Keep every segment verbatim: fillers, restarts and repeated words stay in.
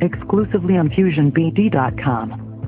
exclusively on fusion b d dot com.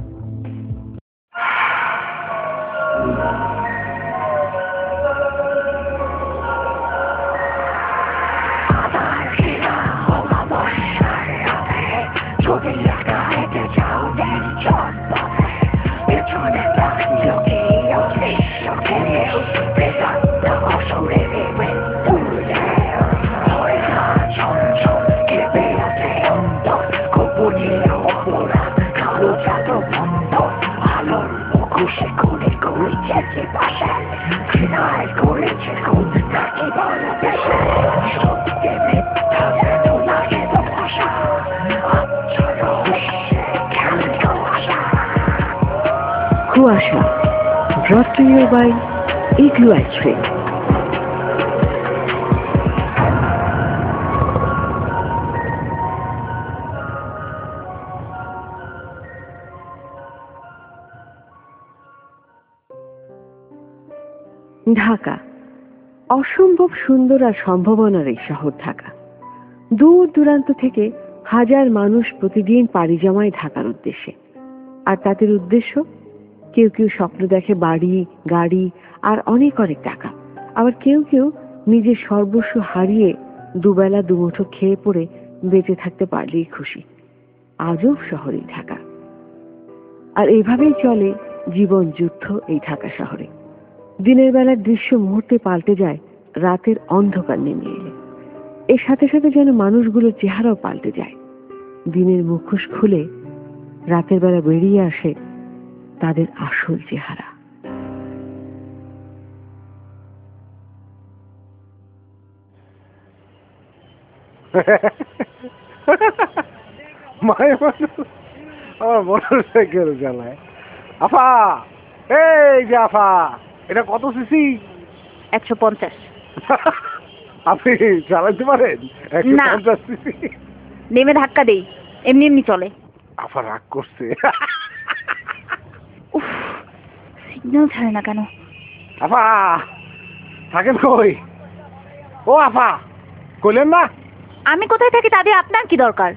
Kuasha, brought to you by Igloo Ice Cream. Dhaka অসম্ভব সুন্দর আর সম্ভাবনার এই শহর ঢাকা। দূর দূরান্ত থেকে হাজার মানুষ প্রতিদিন পাড়ি জমায় ঢাকার উদ্দেশ্যে। আর তাদের উদ্দেশ্য, কেউ কেউ স্বপ্ন দেখে বাড়ি, গাড়ি আর অনেক অনেক টাকা। আবার কেউ কেউ নিজের সর্বস্ব হারিয়ে দুবেলা দুমুঠো খেয়ে পড়ে বেঁচে থাকতে পারলেই খুশি। আজব শহরে ঢাকা। আর এইভাবেই চলে জীবন যুদ্ধ এই ঢাকা শহরে। দিনের বেলার দৃশ্য মুহূর্তে পাল্টে যায় রাতের অন্ধকার নেমে এলে। এর সাথে সাথে যেন মানুষগুলোর চেহারাও পাল্টে যায়। দিনের মুখোশ খুলে রাতের বেলা বেরিয়ে আসে তাদের আসল চেহারা। আমার মোটর সাইকেল চালায়। আফা, এই যে আফা, এটা কত সিসি? একশো পঞ্চাশ। আপনি চালাতে পারেন একশো না। পঞ্চাশ সিসি? নেমে ধাক্কা দেই, এমনি এমনি চলে। আফা রাগ করছে। উফ, সিগন্যাল ছাড়ে না কেন? আফা থাকেন কই? ও আফা, কইলেন না? আমি কোথায় থাকি তাদের আপনার কি দরকার?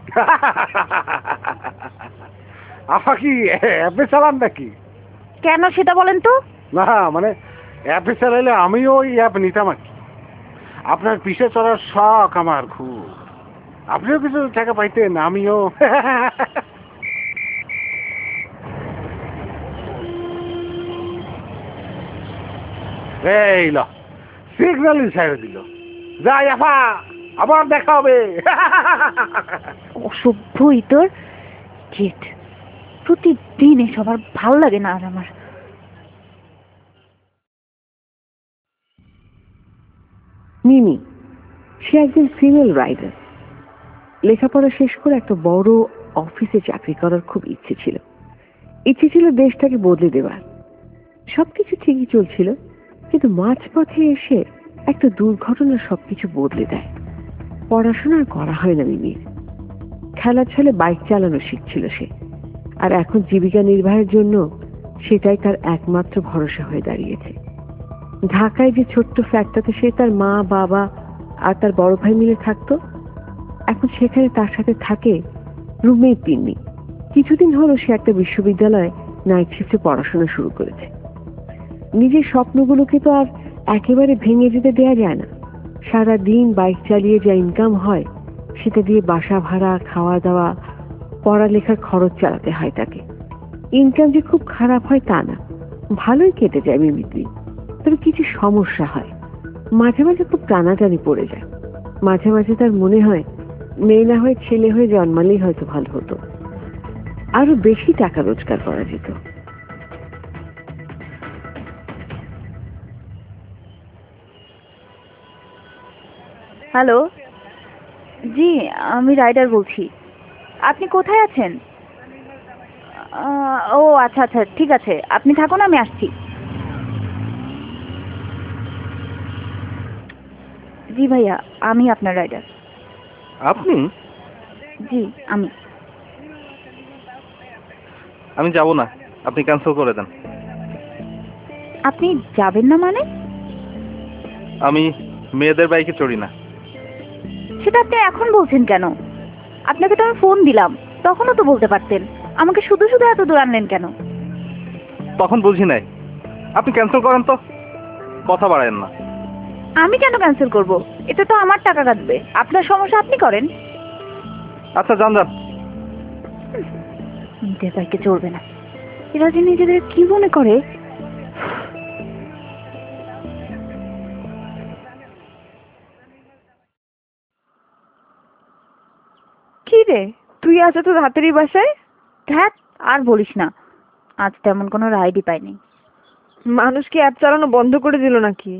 আফা কি অ্যাপে চালান নাকি? কেন সেটা বলেন তো? না মানে অ্যাপে চালাইলে আমিও ওই অ্যাপ নিতাম আর কি। আপনার পিছে চড়ার শখ আমার খুব। আপনিও কিছু টাকা পাইতেন, আমিও। এই ল সিগন্যাল ছেড়ে দিল। যাই আফা, আবার দেখা হবে। অসভ্য ইতর গেট, প্রতিদিন এসব আর ভাল লাগে না। আর আমার মিমি, সে একজন ফিমেল রাইডার। লেখাপড়া শেষ করে একটা বড় অফিসে চাকরি করার খুব ইচ্ছে ছিল। ইচ্ছে ছিল দেশটাকে বদলে দেওয়ার। সবকিছু ঠিকই চলছিল, কিন্তু মাঝপথে এসে একটা দুর্ঘটনা সবকিছু বদলে দেয়। পড়াশোনা আর করা হয় না মিমির। খেলার ছলে বাইক চালানো শিখছিল সে, আর এখন জীবিকা নির্বাহের জন্য সেটাই তার একমাত্র ভরসা হয়ে দাঁড়িয়েছে। ঢাকায় যে ছোট্ট ফ্ল্যাটটাতে সে তার মা, বাবা আর তার বড় ভাই মিলে থাকতো, এখন সেখানে তার সাথে থাকে রুমমেট তিন্নি। কিছুদিন হলো সে একটা বিশ্ববিদ্যালয়ে নাইট শিফটে পড়াশোনা শুরু করেছে। নিজের স্বপ্নগুলোকে তো আর একেবারে ভেঙে যেতে দেয়া যায় না। সারা দিন বাইক চালিয়ে যা ইনকাম হয় সেটা দিয়ে বাসা ভাড়া, খাওয়া দাওয়া, পড়ালেখার খরচ চালাতে হয় তাকে। ইনকাম যে খুব খারাপ হয় তা না, ভালোই কেটে যায় মিমির দিন। তবে কিছু সমস্যা হয়, মাঝে মাঝে খুব টানাটানি পড়ে যায়। মাঝে মাঝে তার মনে হয় মেয়ে না হয়ে ছেলে হয়ে জন্মালেই হয়তো ভালো হতো, আরো বেশি টাকা রোজগার করা যেত। হ্যালো, জি আমি রাইডার বলছি। আপনি কোথায় আছেন? ও আচ্ছা আচ্ছা, ঠিক আছে, আপনি থাকুন, আমি আসছি। জি ভাইয়া, আমি আপনার রাইডার। আপনি? জি আমি। আমি যাব না, আপনি ক্যান্সেল করে দেন। আপনি যাবেন না মানে? আমি মেয়েদের বাইকে চড়ি না। সেটা আপনি এখন বলছেন কেন? আপনাকে তো আমি ফোন দিলাম, তখনও তো বলতে পারতেন। আমাকে শুধু শুধু এত দূর আনলেন কেন? তখন বুঝি নাই। আপনি ক্যান্সেল করেন তো, কথা বাড়ায়েন না। আমি কেন ক্যান্সেল করব? এতে তো আমার টাকা কাটবে। আপনার সমস্যা আপনি করেন। আচ্ছা যান যান। নিজের বাইকে চলবে না, এরা যে নিজেদের কি মনে করে। কি রে, তুই আজ তো রাতেরই বাসায়? ধ্যাত, আর বলিস না, আজ তেমন কোনো রাইডই পাইনি। মানুষ কি অ্যাপ চালানো বন্ধ করে দিল নাকি?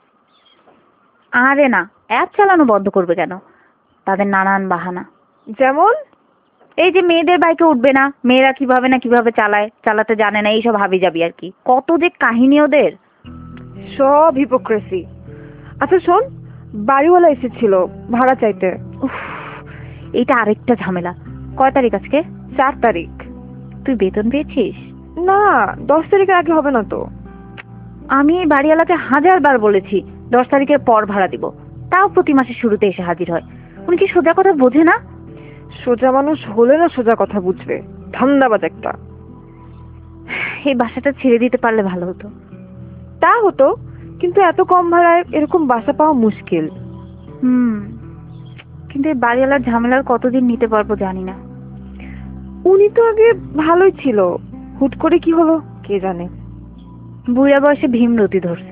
আরে না, অ্যাপ চালানো বন্ধ করবে কেন? তাদের নানান বাহানা। যেমন? এই যে মেয়েদের বাইকে উঠবে না, মেয়েরা কিভাবে না কিভাবে চালায়, চালাতে জানে না, এইসব হাবি যাবি আর কি। কত যে কাহিনী ওদের। সব হিপোক্রেসি। আচ্ছা শোন, বাড়িওয়ালা এসেছিল ভাড়া চাইতে। উফ, এইটা আরেকটা ঝামেলা। কয় তারিখ আজকে? চার তারিখ। তুই বেতন পেয়েছিস? না, দশ তারিখের আগে হবে না তো। আমি এই বাড়িওয়ালাকে হাজার বার বলেছি দশ তারিখের পর ভাড়া দিব, তাও প্রতি মাসের শুরুতে এসে হাজির হয়। উনি কি সোজা কথা বোঝে না? সোজা মানুষ হলে না সোজা কথা বুঝবে, ধান্দাবাজ একটা। এই বাসাটা ছেড়ে দিতে পারলে ভালো হতো। তা হতো, কিন্তু এত কম ভাড়ায় এরকম বাসা পাওয়া মুশকিল। হুম, কিন্তু এই বাড়িওয়ালার ঝামেলার কতদিন নিতে পারবো জানি না। উনি তো আগে ভালোই ছিল, হুট করে কি হলো কে জানে। বুড়া বয়সে ভীমরতি ধরছে।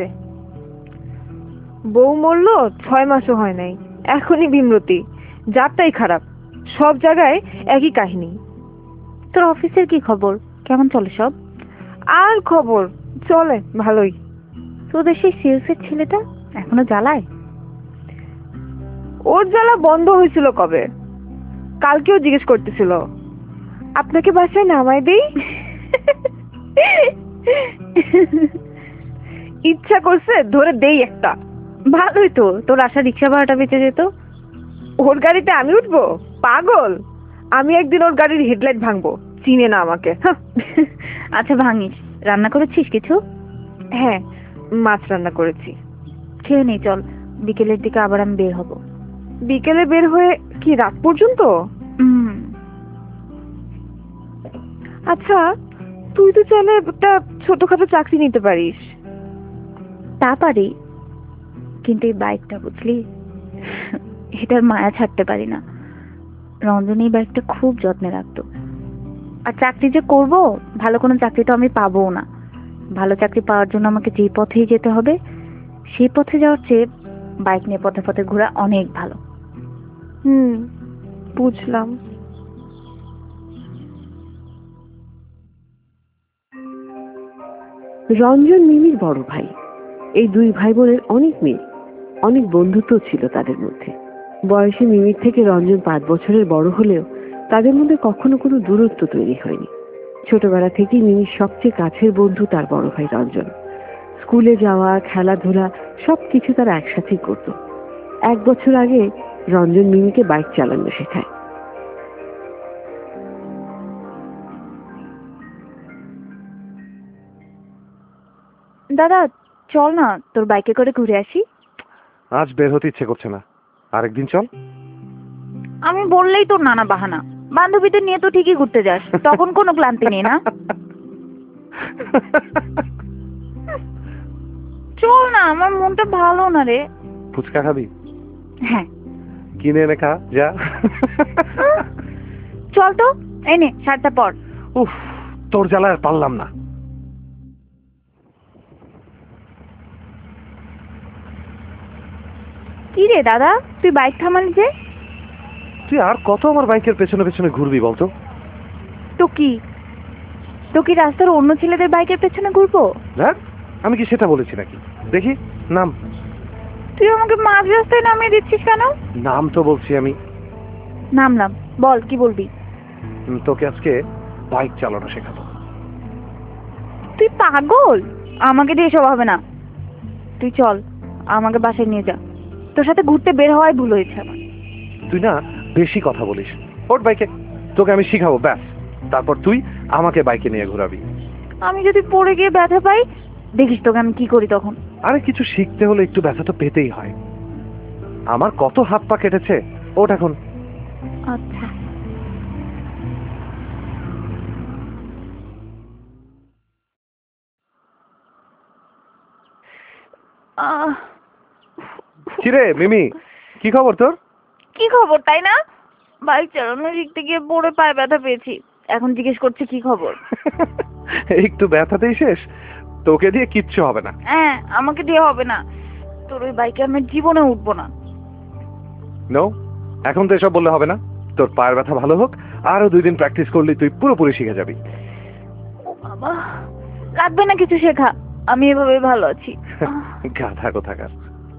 বউ মরলো ছয় মাসও হয় নাই, এখনই ভীমরতি। যারটাই খারাপ, সব জায়গায় একই কাহিনী। তোর অফিসের কি খবর? কেমন চলে সব? আর খবর চলে ভালোই। তোদের সেই সেলসের ছেলেটা এখনো জ্বালায়? ওর জ্বালা বন্ধ হয়েছিল কবে? কালকেও জিজ্ঞেস করতেছিল, আপনাকে বাসায় নামাই দেই? ইচ্ছা করছে ধরে দেই একটা। ভালোই তো, তোর আসা রিক্সা ভাড়াটা বেঁচে যেত। ওর গাড়িতে আমি উঠবো? পাগল! আমি একদিন ওর গাড়ির হেডলাইট ভাঙবো, চিনে না আমাকে। হাহ। আচ্ছা ভাঙিস। রান্না করেছিস কিছু? হ্যাঁ, মাছ রান্না করেছি। খেয়ে নেই, চল, বিকেলের দিকে আবার আমি বের হব। বিকেলে বের হয়ে কি রাত পর্যন্ত? হুম। আচ্ছা, তুই তো চাইলে একটা ছোটখাটো চাকরি নিতে পারিস। তা পারি, কিন্তু এই বাইকটা বুঝলি, এটার মায়া ছাড়তে পারি না। রঞ্জনী এই বাইকটা খুব যত্নে রাখতো। আর চাকরি যে করব, ভালো কোনো চাকরি তো আমি পাবো না। ভালো চাকরি পাওয়ার জন্য আমাকে যে পথেই যেতে হবে, সেই পথে যাওয়ার চেয়ে বাইক নিয়ে পথে পথে ঘোরা অনেক ভালো। হুম, বুঝলাম। রঞ্জন মিমির বড় ভাই। এই দুই ভাই বোনের অনেক মিল, অনেক বন্ধুত্ব ছিল তাদের মধ্যে। বয়সে মিমির থেকে রঞ্জন পাঁচ বছরের বড় হলেও তাদের মধ্যে কখনো কোনো দূরত্ব তৈরি হয়নি। ছোটবেলা থেকেই মিমির সবচেয়ে কাছের বন্ধু তার বড় ভাই রঞ্জন। স্কুলে যাওয়া, খেলাধুলা সবকিছু তারা একসাথেই করত। এক বছর আগে রঞ্জন মিমিকে বাইক চালানো শেখায়। দাদা, চল না তোর বাইকে করে ঘুরে আসি। আজ বের হতে ইচ্ছে করছে না, আরেকদিন চল। আমি বললেই তোর নানা বাহানা। বান্ধবীদের নিয়ে তো ঠিকই ঘুরতে যাস, তখন কোনো ক্লান্তি নেই না। চল না, আমার মনটা ভালো না রে। ফুচকা খাবি? হ্যাঁ। কিনে এনে খা যা। চল তো, এই নে শার্টটা পর। উফ, তোর জ্বালায় আর পারলাম না। কি রে দাদা, তুই বাইক থামালি যে? তুই আর কত আমার বাইকের পেছনে পেছনে ঘুরবি বলতো? তো কি, তো কি রাস্তার অন্য ছেলেদের বাইকের পেছনে ঘুরবো? দেখ, আমি কি সেটা বলেছি নাকি? দেখি নাম। তুই আমাকে মাঝ রাস্তায় নামিয়ে দিচ্ছিস কেন? নাম তো বলছি আমি। নামলাম, বল কি বলবি? উম, তোকে আজকে বাইক চালানো শেখাবো। তুই পাগল? আমাকে দিয়ে এসব হবে না। তুই চল, আমাকে বাসায় নিয়ে যা। তোর সাথে ঘুরতে বের হওয়াই ভুল হয়েছে আমার। তুই না বেশি কথা বলিস। ওর বাইকে, তোকে আমি শিখাবো ব্যাস। তারপর তুই আমাকে বাইকে নিয়ে ঘোরাবি। আমি যদি পড়ে গিয়ে ব্যথা পাই, দেখিস তোকে আমি কি করি তখন। আরে কিছু শিখতে হলে একটু ব্যথা তো পেতেই হয়। আমার কত হাত পা কেটেছে ওঠ এখন। আচ্ছা। আহ, কিরে মিমি, কি খবর তোর? কি খবর তাই না? বাইক চালানো শিখতে গিয়ে পড়ে পায়ে ব্যথা পেয়েছি, এখন জিজ্ঞেস করছে কি খবর। একটু ব্যথাতেই শেষ? তোকে দিয়ে কিচ্ছু হবে না। হ্যাঁ, আমাকে দিয়ে হবে না, তোর ওই বাইকে আমি জীবনে উঠবো না। নো, এখন তো এসব বললে হবে না। তোর পায়ের ব্যথা ভালো হোক, আরো দুই দিন প্র্যাকটিস করলে তুই পুরোপুরি শিখে যাবি। ও বাবা, লাগবে না কিছু শেখা, আমি এভাবে ভালো আছি। আহ, গাধা কোথাকার।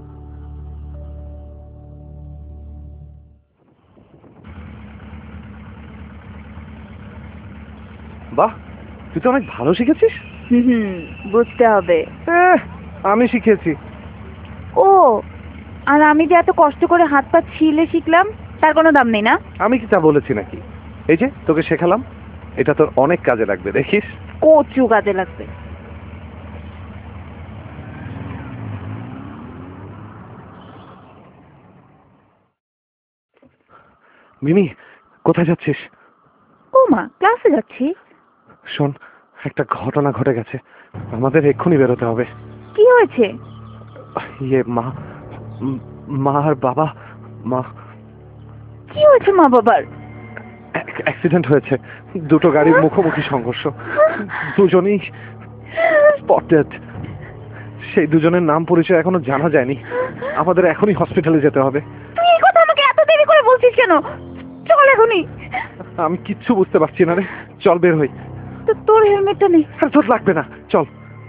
বাহ, তুই তো অনেক ভালো শিখেছিস। হুম হুম, বুঝতে হবে। এহ, আমি শিখেছি। ও, আর আমি যে এত কষ্ট করে হাত পা ছিলে শিখলাম, তার কোনো দাম নেই না? আমি কি তা বলেছি নাকি? এই যে তোকে শেখালাম, এটা তোর অনেক কাজে লাগবে, দেখিস। কচু কাজে লাগবে। মিমি, কোথায় যাচ্ছিস? ও মা, ক্লাসে যাচ্ছি। শোন, একটা ঘটনা ঘটে গেছে, আমাদের এক্ষুনি বেরোতে হবে। কি হয়েছে? ইয়ে মা, উম, মা আর বাবা, মা কি হয়েছে মা বাবার? অ্যাক্সিডেন্ট হয়েছে। দুটো গাড়ির মুখোমুখি সংঘর্ষ, দুজনেই স্পটেড। সেই দুজনের নাম পরিচয় এখনো জানা যায়নি। আমাদের এখনই হসপিটালে যেতে হবে। তুই এই কথা আমাকে এত দেরি করে বলছিস কেন? চল এখনই। আমি কিচ্ছু বুঝতে পারছি না রে, চল বের হই। তো তোর হেলমেটটা নেই। আর তোর লাগবে না, চল।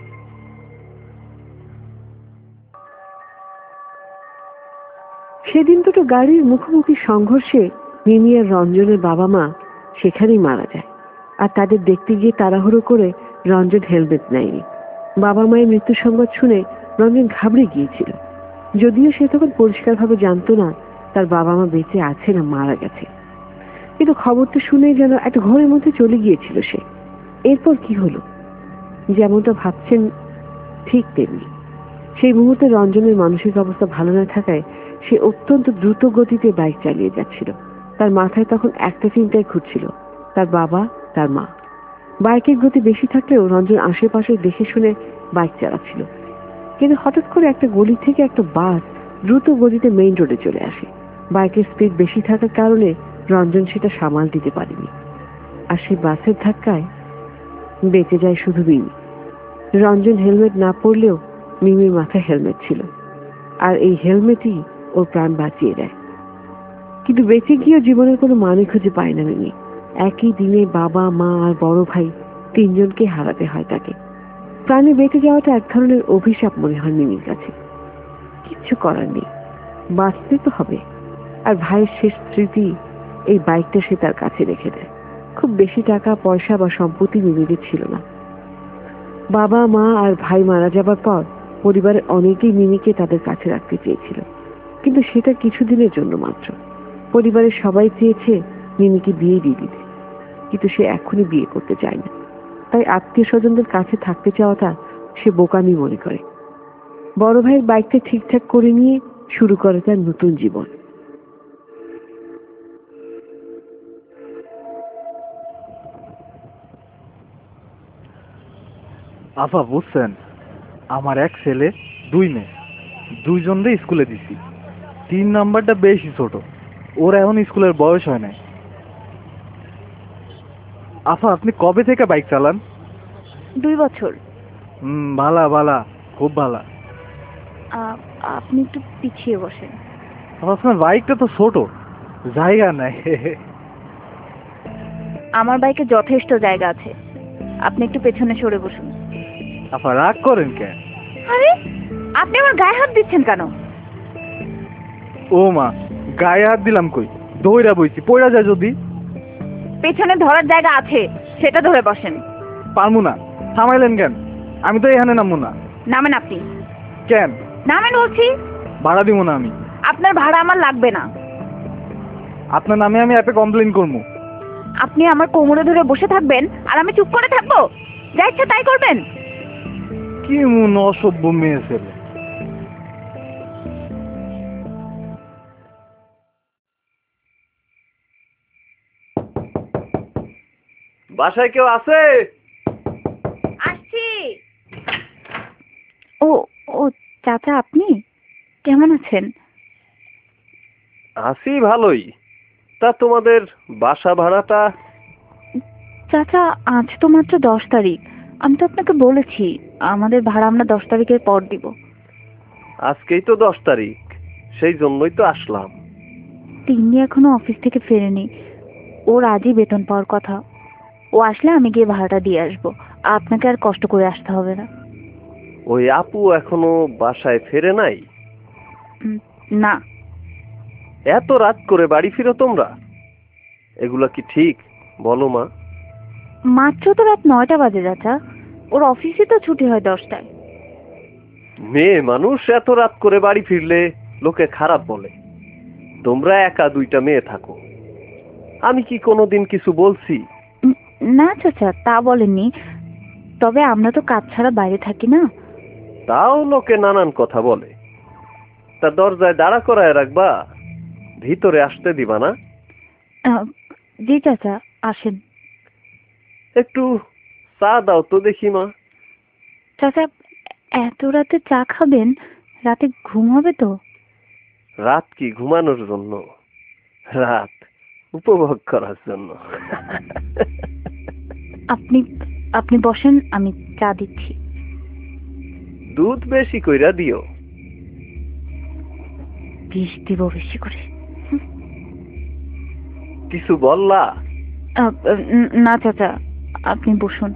সেদিন দুটো গাড়ির মুখোমুখি সংঘর্ষে মিমি আর রঞ্জনের বাবা মা সেখানেই মারা যায়। আর তাদের দেখতে গিয়ে তাড়াহুড়ো করে রঞ্জন হেলমেট নেয়নি। বাবা মায়ের মৃত্যু সংবাদ শুনে রঞ্জন ঘাবড়ে গিয়েছিল, যদিও সে তখন পরিষ্কারভাবে জানতো না তার বাবা মা বেঁচে আছে না মারা গেছে। কিন্তু খবরটা শুনে যেন একটা ঘরের মধ্যে চলে গিয়েছিল সে। এরপর কি হলো, যেমনটা ভাবছেন ঠিক তেমনি। সেই মুহূর্তে রঞ্জনের মানসিক অবস্থা ভালো না থাকায় সে অত্যন্ত দ্রুত গতিতে বাইক চালিয়ে যাচ্ছিল। তার মাথায় তখন একটা চিন্তাই ঘুরছিল, তার বাবা, তার মা। বাইকের গতি বেশি থাকলেও রঞ্জন আশেপাশে দেখে শুনে বাইক চালাচ্ছিল। কিন্তু হঠাৎ করে একটা গলি থেকে একটা বাস দ্রুত গতিতে মেইন রোডে চলে আসে। বাইকের স্পিড বেশি থাকার কারণে রঞ্জন সেটা সামাল দিতে পারেনি, আর সেই বাসের ধাক্কায় বেঁচে যায় শুধু মিমি। রঞ্জন হেলমেট না পরলেও মিমির মাথায় হেলমেট ছিল, আর এই হেলমেটই ওর প্রাণ বাঁচিয়ে দেয়। কিন্তু বেঁচে গিয়েও জীবনের কোনো মানে খুঁজে পায় না মিমি। একই দিনে বাবা, মা আর বড় ভাই তিনজনকে হারাতে হয় তাকে। প্রাণে বেঁচে যাওয়াটা এক ধরনের অভিশাপ মনে হয় মিমির কাছে। কিচ্ছু করার নেই, বাঁচতে তো হবে। আর ভাইয়ের শেষ স্মৃতি এই বাইকটা সে তার কাছে রেখে দেয়। খুব বেশি টাকা পয়সা বা সম্পত্তি মিমিদের ছিল না। বাবা, মা আর ভাই মারা যাবার পর পরিবারের অনেকেই মিমিকে তাদের কাছে রাখতে চেয়েছিল, কিন্তু সেটা কিছুদিনের জন্য মাত্র। পরিবারের সবাই চেয়েছে মিমিকে বিয়ে দিয়ে দিতে, কিন্তু সে এখনই বিয়ে করতে চায় না। তাই আত্মীয় স্বজনদের কাছে থাকতে চাওয়াটা সে বোকামি মনে করে। বড় ভাইয়ের বাইকটা ঠিকঠাক করে নিয়ে শুরু করে তার নতুন জীবন। আপা বুঝছেন, আমার এক ছেলে, দুই মেয়ে, দুইজনরে স্কুলে দিছি। তিন নাম্বারটা বেশি ছোট, ওর এখন স্কুলের বয়স হয় নাই। আপা আপনি কবে থেকে বাইক চালান? দুই বছর। হুম, ভালা ভালা, খুব ভালা। আহ, আপনি একটু পিছিয়ে বসেন। আপা, আপনার বাইকটা তো ছোট, জায়গা নাই। আমার বাইকে যথেষ্ট জায়গা আছে, আপনি একটু পেছনে সরে বসুন। আপা রাগ করেন কেন? আরে, আপনি আমার গায়ে হাত দিচ্ছেন কেন? ও মা, গায়ে হাত দিলাম কই, দইরা বইছি, পয়রা যায় যদি। পেছনে ধরার জায়গা আছে, সেটা ধরে বসেন। পারমু না। থামাইলেন কেন? আমি তো এখানে নামবো না। নামেন আপনি। কেন? নামেন বলছি। ভাড়া দিব না আমি। আপনার ভাড়া আমার লাগবে না। আপনার নামে আমি অ্যাপে কমপ্লেন করবো। আপনি আমার কোমরে ধরে বসে থাকবেন আর আমি চুপ করে থাকবো? যা ইচ্ছা তাই করবেন? কি মন অসভ্য মেয়ে ছেলে। বাসায় কেউ আছে? আসছি। ও ও চাচা, আপনি কেমন আছেন? আছি ভালোই। তা তোমাদের বাসা ভাড়াটা? চাচা, আজ তো মাত্র দশ তারিখ। আমি তো আপনাকে বলেছি আমাদের ভাড়া আমরা দশ তারিখের পর দিব। আজকেই তো দশ তারিখ, সেই জন্যই তো আসলাম। তিন্নি এখনো অফিস থেকে ফেরেনি। ওর আজই বেতন পাওয়ার কথা। ও আসলে আমি গিয়ে ভাড়াটা দিয়ে আসবো। আপনাকে আর কষ্ট করে আসতে হবে না। ওই আপু এখনো বাসায় ফেরে নাই? উম, না। এত রাত করে বাড়ি ফিরো তোমরা? এগুলা কি ঠিক বলো মা? মাত্র তো রাত নয়টা বাজে চাচা। ওর অফিসে তো ছুটি হয় দশটায়। মেয়ে মানুষ এত রাত করে বাড়ি ফিরলে লোকে খারাপ বলে। তোমরা একা দুইটা মেয়ে থাকো, আমি কি কোনোদিন কিছু বলছি? উম, না চাচা, তা বলেননি। তবে আমরা তো কাজ ছাড়া বাইরে থাকি না। তাও লোকে নানান কথা বলে। তা দরজায় দাঁড়া করায় রাখবা, ভিতরে আসতে দিবা না? আহ, জি চাচা, আসেন। একটু চা দাও তো দেখি মা। চাচা, এত রাতে চা খাবেন? রাতে ঘুম হবে তো? রাত কি ঘুমানোর জন্য? রাত উপভোগ করার জন্য। আপনি আপনি বসেন, আমি চা দিচ্ছি। দুধ বেশি কইরা দিও। বিষ দিব বেশি করে। কিছু বললা? আহ, উম, না চাচা, আপনি বসুন।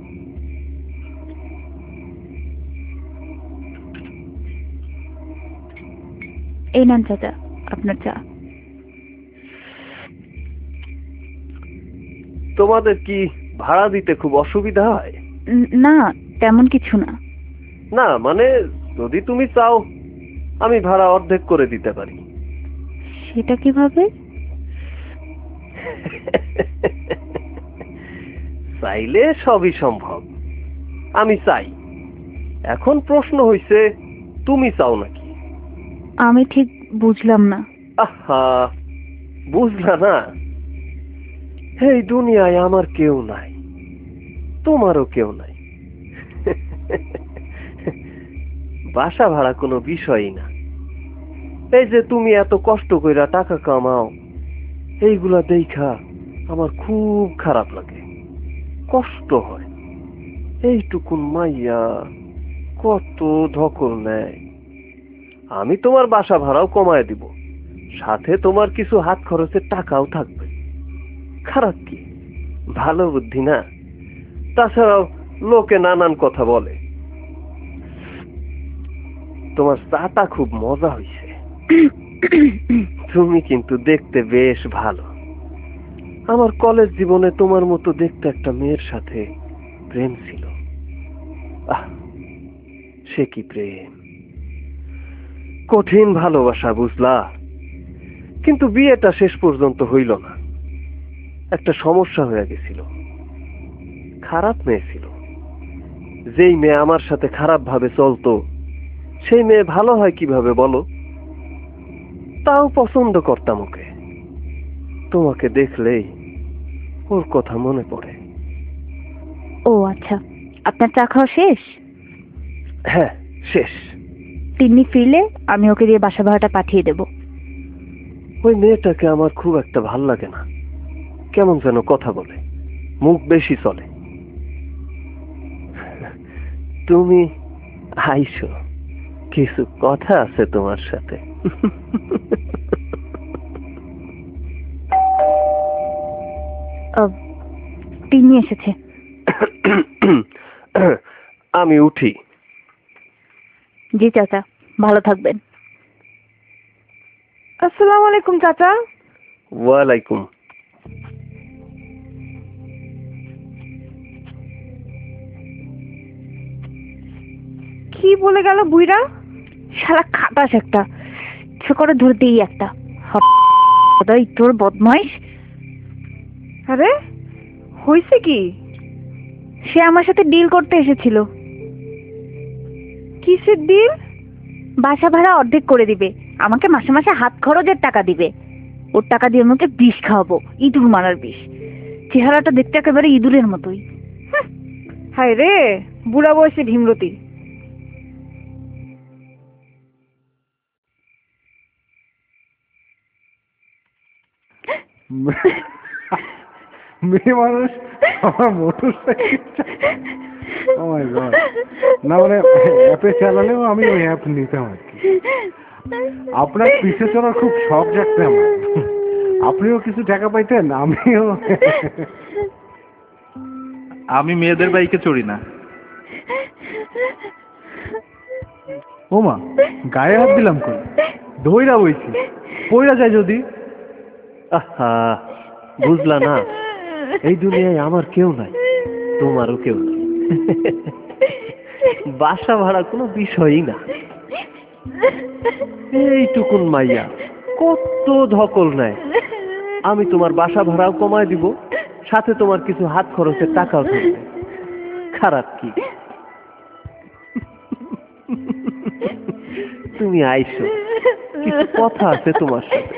এই নেন চাচা আপনার চা। তোমাদের কি ভাড়া দিতে খুব অসুবিধা হয়? উম, না, তেমন কিছু না। না মানে, যদি তুমি চাও আমি ভাড়া অর্ধেক করে দিতে পারি। সেটা কিভাবে? চাইলে সবই সম্ভব। আমি চাই। এখন প্রশ্ন হইছে তুমি চাও নাকি। আমি ঠিক বুঝলাম না। আহা, বুঝলা না? এই দুনিয়ায় আমার কেউ নাই, তোমারও কেউ নাই। বাসা ভাড়া কোনো বিষয়ই না। এই যে তুমি এত কষ্ট কইরা টাকা কামাও, এইগুলা দেখা আমার খুব খারাপ লাগে, কষ্ট হয়। এইটুকুন মাইয়া কত ধকল নেয়। আমি তোমার বাসা ভাড়াও কমায় দিব, সাথে তোমার কিছু হাত খরচের টাকাও থাকবে। খারাপ কি? ভালো বুদ্ধি না? তাছাড়াও লোকে নানান কথা বলে। তোমার চাটা খুব মজা হইছে। তুমি কিন্তু দেখতে বেশ ভালো। আমার কলেজ জীবনে তোমার মতো দেখতে একটা মেয়ের সাথে প্রেম ছিল। আহ, সে কি প্রেম! কঠিন ভালোবাসা, বুঝলা? কিন্তু বিয়েটা শেষ পর্যন্ত হইল না। একটা সমস্যা হয়ে গেছিল। খারাপ মেয়ে ছিল। যেই মেয়ে আমার সাথে খারাপ ভাবে চলতো, সেই মেয়ে ভালো হয় কিভাবে বলো? তাও পছন্দ করতাম ওকে। তোমাকে দেখলেই ওর কথা মনে পড়ে। ও আচ্ছা, আপনার চা খাওয়া শেষ? হ্যাঁ, শেষ। তিন্নি ফিরলে আমি ওকে দিয়ে বাসা ভাড়াটা পাঠিয়ে দেব। ওই মেয়েটাকে আমার খুব একটা ভাল লাগে না। কেমন যেন কথা বলে, মুখ বেশি চলে। তুমি আইসো, কিছু কথা আছে তোমার সাথে। আহ, তিন্নি এসেছে। আমি উঠি। জি চাচা, ভালো থাকবেন। আসসালামু আলাইকুম চাচা। ওয়ালাইকুম। কি বলে গেল বুইরা? শালা খাটাস একটা, ইচ্ছে করে ধরে দিই একটা। হঠাৎ তোর বদমাইশ। আরে হইছে কি? সে আমার সাথে ডিল করতে এসেছিল। কিসের ডিল? বাসা ভাড়া অর্ধেক করে দিবে, আমাকে মাসে মাসে হাত খরচের টাকা দিবে। ওর টাকা দিয়ে আমাকে বিষ খাওয়াবো, ইঁদুর মারার বিষ। চেহারাটা দেখতে একেবারে ইঁদুরের মতোই। হায় রে, বুড়া বয়সে ভীমরতি। মেয়ে মানুষ আমার motor cycle, oh my god, না মানে অ্যাপে চালালেও আমি ওই অ্যাপ নিতাম আর কি। আপনার পিছে চলার খুব শখ জাগতে আমার, আপনিও কিছু টাকা পাইতেন, আমিও। আমি মেয়েদের বাইকে চড়ি না। ও মা, গায়ে হাত দিলাম কই, ধইরা বইছি, পইরা যায় যদি। আহা, বুঝলা না, এই দুনিয়ায় আমার কেউ নাই, তোমারও কেউ নাই। বাসা ভাড়া কোনো বিষয়ই না। এইটুকুন মাইয়া কত ধকল নেয়। আমি তোমার বাসা ভাড়াও কমায় দিব, সাথে তোমার কিছু হাত খরচের টাকাও থাকবে। খারাপ কি? তুমি আইসো, কিছু কথা আছে তোমার সাথে।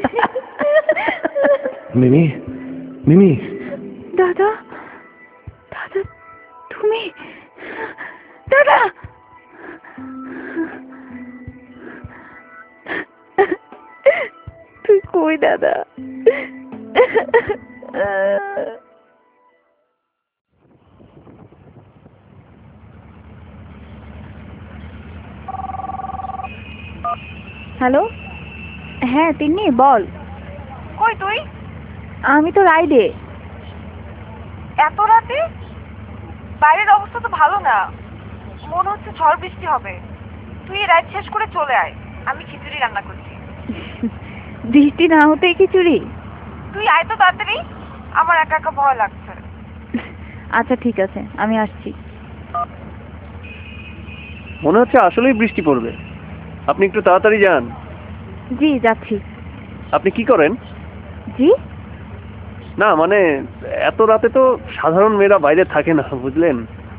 মিমি, মিমি, দাদা, দাদা তুমি, দাদা। তুই কই দাদা? হ্যালো, হ্যাঁ তিন্নি বল। কই তুই? আমি তো রাইডে। এত রাতে? বাইরের অবস্থা তো ভালো না, মনে হচ্ছে ঝড় বৃষ্টি হবে। তুই এই রাইড শেষ করে চলে আয়, আমি খিচুড়ি রান্না করছি। বৃষ্টি না হতেই খিচুড়ি? তুই আয় তো তাড়াতাড়ি, আমার একা একা ভয় লাগছে। আচ্ছা ঠিক আছে, আমি আসছি। মনে হচ্ছে আসলেই বৃষ্টি পড়বে, আপনি একটু তাড়াতাড়ি যান। জি যাচ্ছি। আপনি কি করেন? জি না মানে এত রাতে তো সাধারণ মেয়েরা বাইরে থাকে না, বুঝলেন।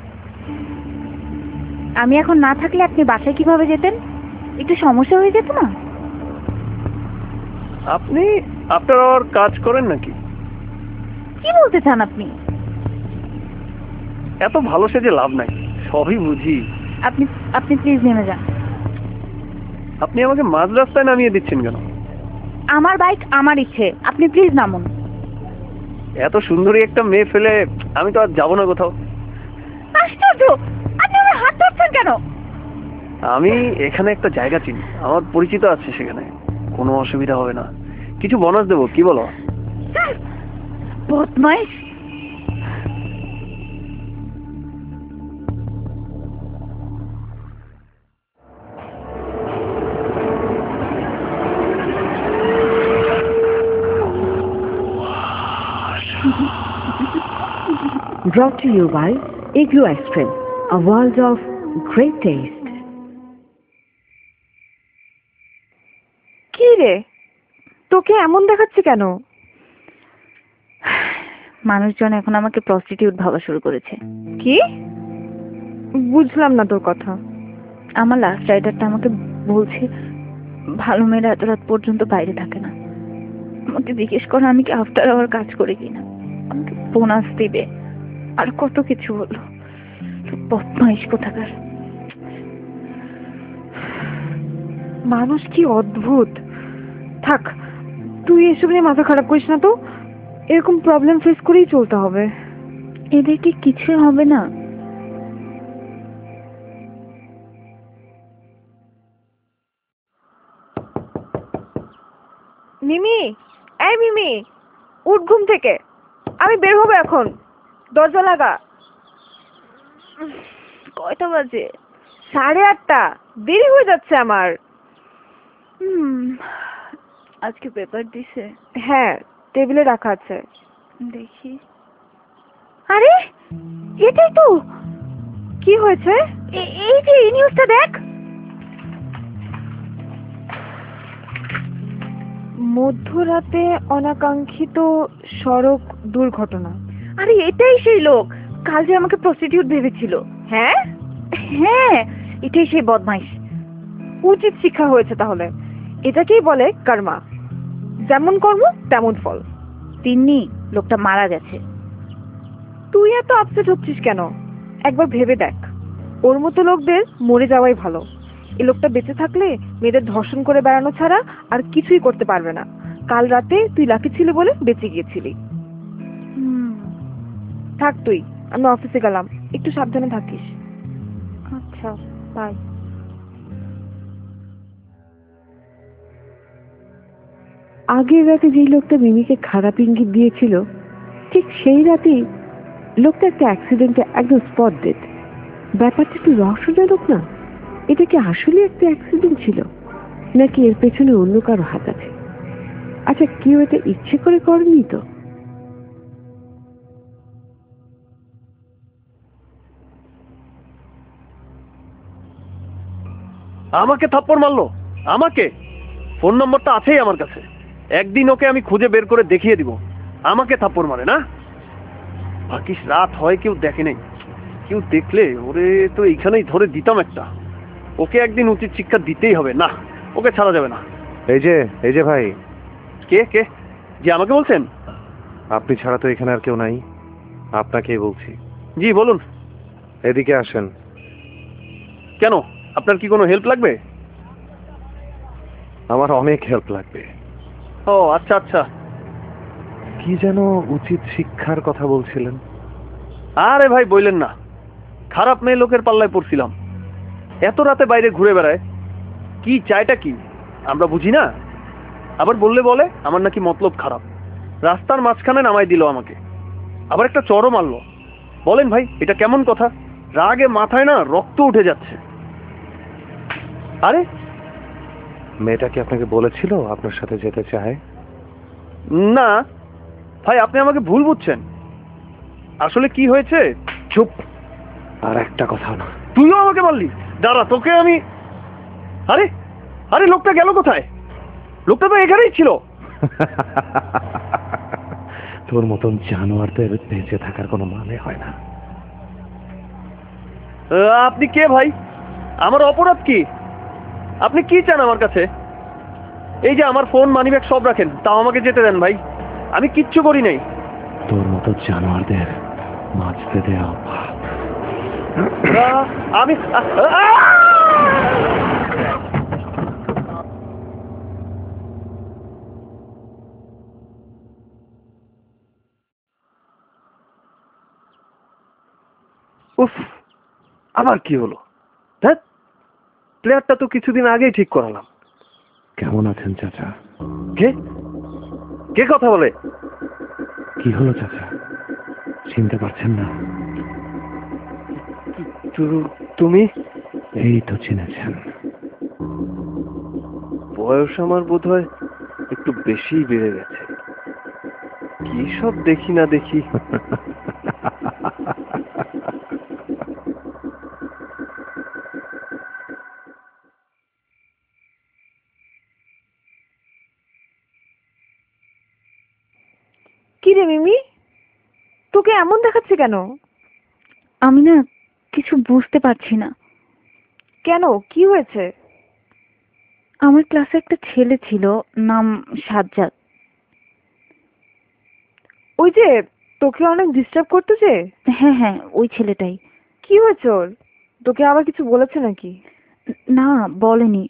আমি এখন না থাকলে আপনি বাসায় কিভাবে যেতেন? একটু সমস্যা হয়ে যেত না? আপনি আপনার আর কাজ করেন নাকি? কি বলতে চান আপনি? এত ভালো সেজে লাভ নাই, সবই বুঝি। আপনি আপনি প্লিজ নেমে যান। আপনি আমাকে মাঝ রাস্তায় নামিয়ে দিচ্ছেন কেন? আমার বাইক আমার ইচ্ছে, আপনি প্লিজ নামুন। এত সুন্দরী একটা মেয়ে ফেলে আমি তো আর যাবো না কোথাও। আশ্চর্য, আপনি আমার হাত ধরছেন কেন? আমি এখানে একটা জায়গা চিনি, আমার পরিচিত আছে সেখানে, কোনো অসুবিধা হবে না। কিছু বোনাস দেবো, কি বলো? বদমাইশ। Brought to you by Igloo Ice Cream, a world of great taste. কি রে, তোকে এমন দেখাচ্ছে কেন? মানুষজন এখন আমাকে প্রস্টিটিউট ভাবা শুরু করেছে। কি বুঝলাম না তোর কথা। আমার লাস্ট রাইডারটা আমাকে বলছে ভালো মেয়েরা এত রাত পর্যন্ত বাইরে থাকে না। আমাকে জিজ্ঞেস করে আমি কি আফটার আওয়ার কাজ করি কিনা, আমাকে বোনাস দিবে, আর কত কিছু বললো। বদমাইশ কোথাকার। মানুষ কি অদ্ভুত। থাক, তুই এসব নিয়ে মাথা খারাপ করিস না তো, এরকম প্রবলেম ফেস করেই চলতে হবে। এদের কি কিছুই হবে না? মিমি, এই মিমি, উঠ ঘুম থেকে, আমি বের হবো এখন, দরজা লাগা। কয়টা বাজে? সাড়ে আটটা, দেরি হয়ে যাচ্ছে আমার। হুম, আজকে পেপার দিছে? হ্যাঁ, টেবিলে রাখা আছে। দেখি। আরে এটাই তো। কি হয়েছে? এ- এই যে এই নিউজটা দেখ। মধ্যরাতে অনাকাঙ্ক্ষিত সড়ক দুর্ঘটনা। আরে এটাই সেই লোক কাল যে আমাকে প্রস্টিটিউট ভেবেছিল। হ্যাঁ হ্যাঁ, এটাই সেই বদমাইশ। উচিত শিক্ষা হয়েছে তাহলে। এটাকেই বলে কর্মা, যেমন কর্ম তেমন ফল। তিন্নি, লোকটা মারা গেছে। তুই এত আপসেট হচ্ছিস কেন? একবার ভেবে দেখ, ওর মতো লোকদের মরে যাওয়াই ভালো। এই লোকটা বেঁচে থাকলে মেয়েদের ধর্ষণ করে বেড়ানো ছাড়া আর কিছুই করতে পারবে না। কাল রাতে তুই লাকি ছিল বলে বেঁচে গিয়েছিলি। হুম, থাক তুই, আমি অফিসে গেলাম, একটু সাবধানে থাকিস। আচ্ছা, বাই। আগের রাতে যেই লোকটা মিমিকে খারাপ ইঙ্গিত দিয়েছিল, ঠিক সেই রাতেই লোকটা একটা অ্যাক্সিডেন্টে একদম স্পট ডেড। ব্যাপারটা একটু রহস্যজনক না? এটা কি আসলে একটা অ্যাক্সিডেন্ট ছিল, নাকি এর পেছনে অন্য কারো হাত আছে? আচ্ছা, কেউ এটা ইচ্ছে করে করেনি তো? আমাকে থাপ্পড় মারলো? আমাকে? ফোন নম্বরটা আছেই আমার কাছে, একদিন ওকে আমি খুঁজে বের করে দেখিয়ে দিব। আমাকে থাপ্পড় মারে না? ভাগ্যিস রাত হয় কেউ দেখে নেই, কেউ দেখলে ওরে তো এইখানেই ধরে দিতাম একটা। ওকে একদিন উচিত শিক্ষা দিতেই হবে, না ওকে ছাড়া যাবে না। এই যে এই যে ভাই, কে কে জি আমাকে বলছেন? আপনি ছাড়া তো এখানে আর কেউ নাই, আপনাকেই বলছি। জি বলুন। এদিকে আসেন। কেন, আপনার কি কোনো হেল্প লাগবে? আমার অনেক হেল্প লাগবে। ও আচ্ছা আচ্ছা। কি যেন উচিত শিক্ষার কথা বলছিলেন? আরে ভাই বললেন না, খারাপ মেয়ে লোকের পাল্লায় পড়ছিলাম। এত রাতে বাইরে ঘুরে বেড়ায়, কি চাইটা কি আমরা বুঝি না। আবার বললে বলে আমার নাকি মতলব খারাপ। রাস্তার মাঝখানে নামাই দিল আমাকে, আবার একটা চড়ও মারলো। বলেন ভাই এটা কেমন কথা? রাগে মাথায় না রক্ত উঠে যাচ্ছে। আরে মেয়েটা কি আপনাকে বলেছিল আপনার সাথে যেতে চায়? না ভাই, আপনি আমাকে ভুল বুঝছেন। আসলে কি হয়েছে? চুপ, আর একটা কথা না। তুইও আমাকে বললি? দাঁড়া তোকে আমি। আরে আরে লোকটা গেল কোথায়? লোকটা তো এখানেই ছিল। তোর মতন জানোয়ারদের বেঁচে থাকার কোনো মানে হয় না। আহ, আপনি কে ভাই? আমার অপরাধ কি? আপনি কি চান আমার কাছে? এই যে আমার ফোন মানিব্যাগ সব রাখেন, তাও আমাকে যেতে দেন ভাই, আমি কিচ্ছু করি নাই। তোর মতো জানোয়ারদের মাঝতে দেওয়া পাপ। আহ, আমি আহ, আহ! উফ, আবার কি হলো? হ্যাঁ, প্লেয়ারটা তো কিছুদিন আগেই ঠিক করালাম। কেমন আছেন চাচা? কে কে কথা বলে? কি হলো চাচা, চিনতে পারছেন না? তুমি? এই তো চিনেছেন। বয়স আমার বোধ হয় একটু বেশি বেড়ে গেছে। কি সব দেখি না দেখি। কি রে মিমি, তোকে এমন দেখাচ্ছে কেন? আমি না কিছু বুঝতে পারছি না। কেন, কি হয়েছে? আমার ক্লাসে একটা ছেলে ছিল, নাম সাজ্জাদ। ওই যে তোকে অনেক ডিস্টার্ব করতো যে? হ্যাঁ হ্যাঁ, ওই ছেলেটাই। কি হয়েছে ওর? তোকে আবার কিছু বলেছে নাকি? না, বলেনি,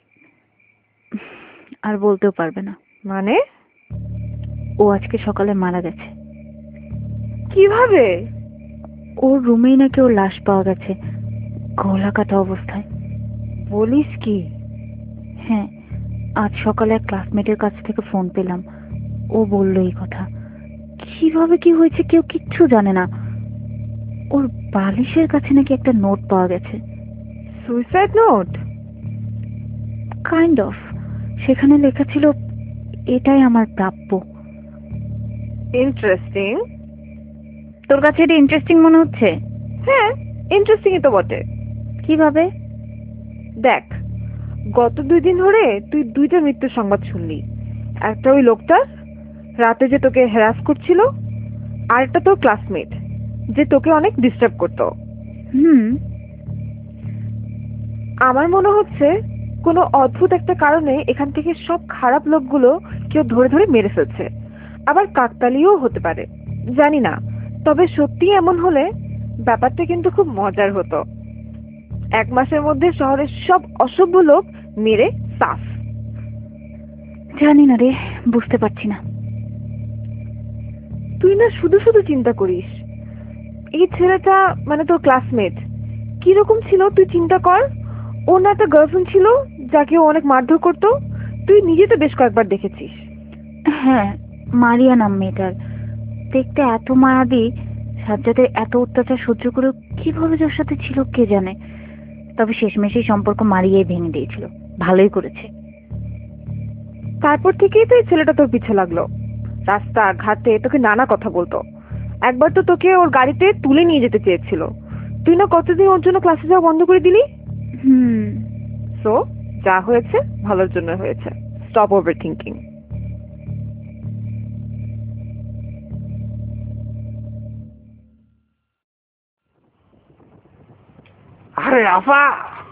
আর বলতেও পারবে না। মানে? ও আজকে সকালে মারা গেছে। কিভাবে? ওর রুমেই নাকি ওর লাশ পাওয়া গেছে, গলা কাটা অবস্থায়। বলিস কি? হ্যাঁ, আজ সকালে এক ক্লাসমেটের কাছ থেকে ফোন পেলাম, ও বলল এই কথা। কিভাবে কি হয়েছে কেউ কিচ্ছু জানে না। ওর বালিশের কাছে নাকি একটা নোট পাওয়া গেছে। Suicide note? Kind of. সেখানে লেখা ছিল, এটাই আমার প্রাপ্য। ইন্টারেস্টিং। তোর কাছে এটা ইন্টারেস্টিং মনে হচ্ছে? হ্যাঁ, ইন্টারেস্টিংই তো বটে। কিভাবে? দেখ, গত দুই দিন ধরে তুই দুইটা মৃত্যুর সংবাদ শুনলি। একটা ওই লোকটার রাতে যে তোকে হ্যারাস করছিল, আর একটা তোর ক্লাসমেট যে তোকে অনেক ডিস্টার্ব করতো। হুম, আমার মনে হচ্ছে কোনো অদ্ভুত একটা কারণে এখান থেকে সব খারাপ লোকগুলো কেউ ধরে ধরে মেরে ফেলছে। আবার কাকতালীয় হতে পারে, জানি না। তবে সত্যি এমন হলে ব্যাপারটা কিন্তু খুব মজার হতো। এক মাসের মধ্যে শহরের সব অসভ্য লোক মেরে সাফ। জানি না রে, বুঝতে পারছি না। তুই না শুধু শুধু চিন্তা করিস। এই ছেলেটা মানে তোর ক্লাসমেট কিরকম ছিল তুই চিন্তা কর। ওর না একটা গার্লফ্রেন্ড ছিল যাকে ও অনেক মারধর করতো, তুই নিজে তো বেশ কয়েকবার দেখেছিস। হ্যাঁ, মারিয়া নাম মেয়েটার। দেখতে এত মায়াবী, সাজ্জাদের এত অত্যাচার সহ্য করে কিভাবে যার সাথে ছিল কে জানে। তবে শেষমেশ এই সম্পর্ক মারিয়াই ভেঙে দিয়েছিল। ভালোই করেছে। তারপর থেকেই তো এই ছেলেটা তোর পিছে লাগলো, রাস্তা ঘাটে তোকে নানা কথা বলতো। একবার তো তোকে ওর গাড়িতে তুলে নিয়ে যেতে চেয়েছিল, তুই না কতদিন ওর জন্য ক্লাসে যাওয়া বন্ধ করে দিলি। হুম। সো যা হয়েছে ভালোর জন্য হয়েছে। Stop overthinking. আরে আপা,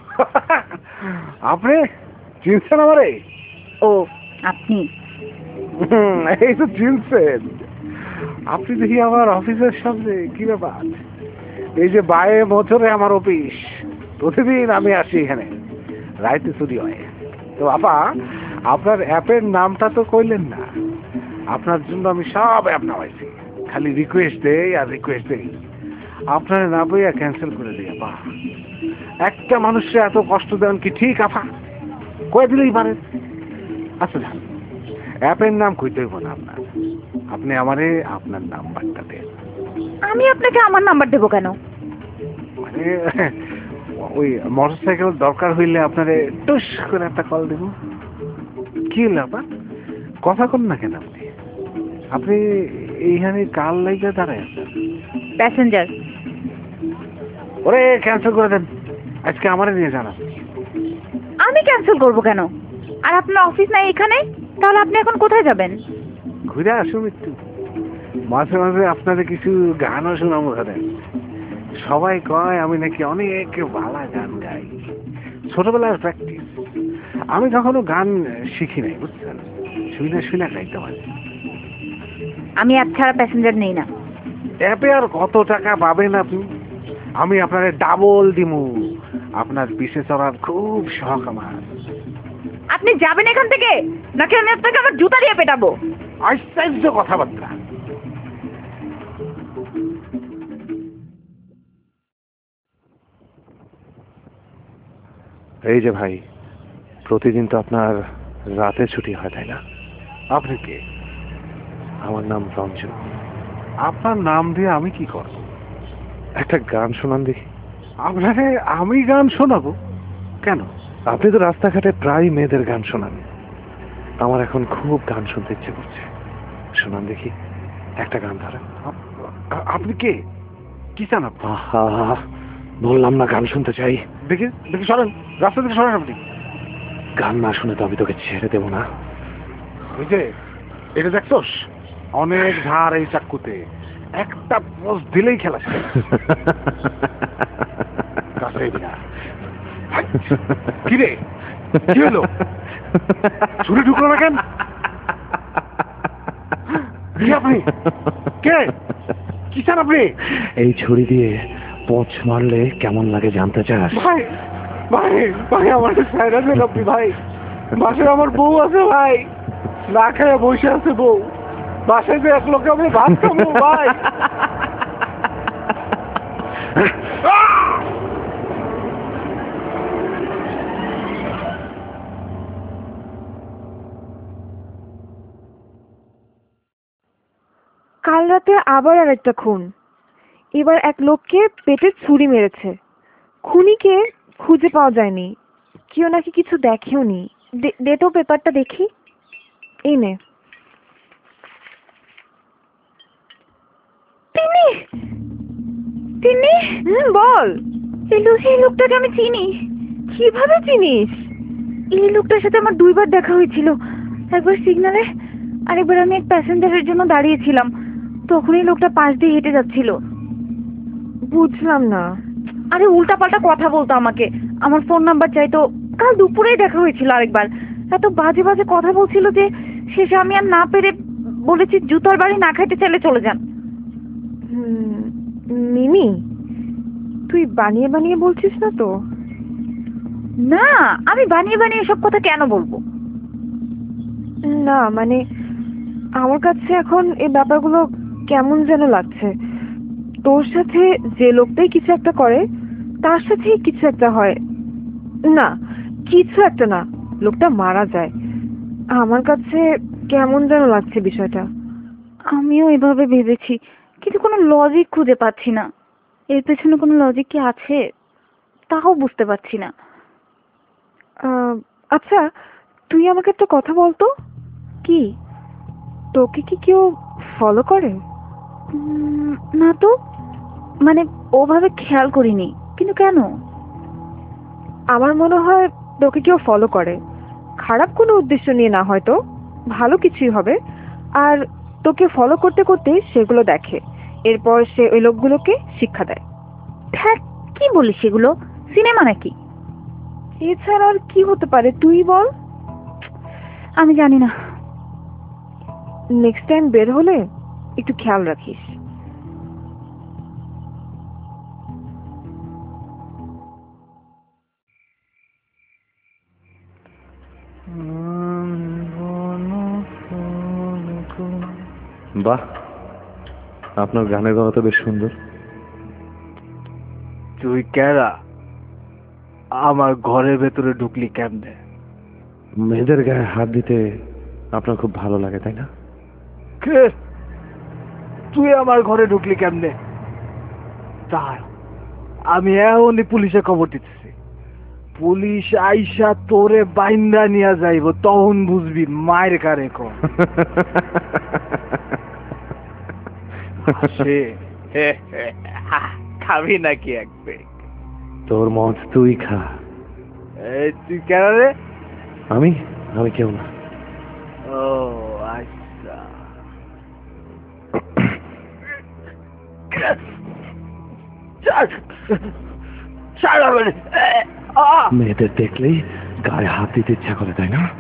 আপনি চিনছেন আমারে? ও আপনি? হুম, এই তো চিনছেন। আপনি দেখি আমার অফিসের সামনে। কি ব্যাপার? এই যে বায়ে বছরে আমার অফিস, প্রতিদিন আমি আসি এখানে, রাইতে চুরি হয়। তো আপা, আপনার অ্যাপের নামটা তো কইলেন না। আপনার জন্য আমি সব অ্যাপ নামাইছি, খালি রিকোয়েস্ট দেই আর রিকোয়েস্ট দেই। আপনার না বইয়া ক্যান্সেল করে দিই আপা। একটা মানুষকে এত কষ্ট দেন কি ঠিক আপা? কয়ে দিলেই পারেন। আচ্ছা যান, অ্যাপের নাম কইতে হইব না আপনার, আপনি আমারে আপনার নাম্বারটা দেন। আমি আপনাকে আমার নাম্বার দেবো কেন? মানে ওই মোটরসাইকেল দরকার হইলে আপনারে টুস করে একটা কল দেব। কি হলো আপা, কথা কন না কেন আপনি? আপনি এইখানে কাল লাইগা দাঁড়ায় আছেন? প্যাসেঞ্জার। ওরে ক্যান্সেল করে দেন, আজকে আমারে নিয়ে জানা। আমি ক্যান্সেল করবো কেন? আর আপনার অফিস নাই এখানে, তাহলে আপনি এখন কোথায় যাবেন? ঘুরে আসুন একটু, মাঝে মাঝে আপনাদের কিছু গানও শোনাবো। দেন সবাই কয় আমি নাকি অনেক ভালো গান গাই, ছোটবেলার প্র্যাকটিস। আমি কখনো গান শিখি নাই বুঝছেন, শুনে শুনে গাইতে পারি। আমি অ্যাপ ছাড়া প্যাসেঞ্জার নেই না। অ্যাপে আর কত টাকা পাবেন আপনি? আমি আপনার ডাবল দিমু। আপনার পিছে চড়ার খুব শখ আমার। আপনি যাবেন এখান থেকে, নাকি আমি আপনাকে আমার জুতা দিয়ে পেটাবো? আশ্চর্য কথাবার্তা। এই যে ভাই, প্রতিদিন তো আপনার রাতে ছুটি হয় তাই না? আপনি কে? আমার নাম রঞ্জন। আপনার নাম দিয়ে আমি কি করব? একটা গান শোনান দেখি। আপনাকে আমি গান শোনাবো কেন? আপনি তো রাস্তাঘাটে প্রায় মেয়েদের গান শোনান, আমার এখন খুব গান শুনতে ইচ্ছে করছে। শোনান দেখি একটা গান ধরেন। আ- আপনি কে? কি চান আপনি? আহা, বললাম না গান শুনতে চাই। দেখি দেখি সরেন, রাস্তা থেকে সরেন আপনি। গান না শুনে তো আমি তোকে ছেড়ে দেবো না। ওই যে এটা দেখছোস, অনেক ধার এই চাক্কুতে, একটা পোস্ট দিলেই খেলা শেষ। কাছেই না। হাই, কি রে, কি হলো? ছুরি ঢুকলো না কেন? কি আপনি? কে? কি চান আপনি? এই ছুরি দিয়ে পোঁচ মারলে কেমন লাগে জানতে চাস? ভাই ভাই ভাই, আমার সাইরা দেন আপনি ভাই। বাসায় আমার বউ আছে ভাই, না খেয়ে বসে আছে বউ। বাসায় যে এক লোকে আমি ভাত খাবো ভাই। কাল রাতে আবার আরেকটা খুন। এবার এক লোককে পেটে ছুরি মেরেছে। খুনিকে খুঁজে পাওয়া যায়নি, কেউ নাকি কিছু দেখেও নি। দে তো পেপারটা দেখি। এই নে। তিনি তিনি হুম, বল। এই লোক এই লোকটাকে আমি চিনি। কিভাবে চিনিস? এই লোকটার সাথে আমার দুইবার দেখা হয়েছিল, একবার সিগন্যালে, আরেকবার আমি এক প্যাসেঞ্জারের জন্য দাঁড়িয়েছিলাম, তখন এই লোকটা পাশ দিয়ে হেঁটে যাচ্ছিল। বুঝলাম না। আরে উল্টাপাল্টা কথা বলতো আমাকে, আমার ফোন নাম্বার চাইতো। কাল দুপুরেই দেখা হয়েছিল আরেকবার, এত বাজে বাজে কথা বলছিল যে শেষে আমি আর না পেরে বলেছি জুতার বাড়ি না খাইতে চাইলে চলে যান। হুম, মিমি, তুই বানিয়ে বানিয়ে বলছিস না তো? না, আমি বানিয়ে বানিয়ে সব কথা কেন বলবো? না মানে আমার কাছে এখন এই ব্যাপারগুলো কেমন যেন লাগছে। তোর সাথে যে লোকটাই কিছু একটা করে তার সাথেই কিছু একটা হয়। না, কিছু একটা না, লোকটা মারা যায়। আমার কাছে কেমন যেন লাগছে বিষয়টা। আমিও এভাবে ভেবেছি, কিন্তু কোনো লজিক খুঁজে পাচ্ছি না। এর পেছনে কোনো লজিক কি আছে তাও বুঝতে পারছি না। আহ, আচ্ছা, তুই আমাকে একটা কথা বলতো। কি? তোকে কি কেউ ফলো করে? উম, না তো, মানে ওভাবে খেয়াল করিনি, কিন্তু কেন? আমার মনে হয় তোকে কেউ ফলো করে, খারাপ কোনো উদ্দেশ্য নিয়ে না, হয়তো ভালো কিছুই হবে। আর তোকে ফলো করতে করতে সেগুলো দেখে, এরপর সে ওই লোকগুলোকে শিক্ষা দেয়। ধ্যাৎ, কি বলিস সেগুলো? সিনেমা নাকি? এছাড়া আর কি হতে পারে তুই বল। আমি জানি না। নেক্সট টাইম বের হলে একটু খেয়াল রাখিস। বাহ, আপনার গানের গলা তো বেশ সুন্দর। তুই কেরা আমার ঘরের ভেতরে ঢুকলি কেমনে? মেয়েদের গায়ে হাত দিতে আপনার খুব ভালো লাগে, তাই না? কে? তুই আমার ঘরে ঢুকলি কেমনে? তার আমি এখনই পুলিশে খবর দিতেছি। পুলিশ আইসা তোরে বাইন্দা নিয়ে যাইব, তখন বুঝবি মায়ের কারে কম। সে খাবি নাকি এক পেক? তোর মদ তুই খা। এই তুই কেন রে? আমি আমি কেউ না। ও আচ্ছা। মেয়েদের দেখলেই গায়ে হাত দিতে ইচ্ছা করে, তাই না?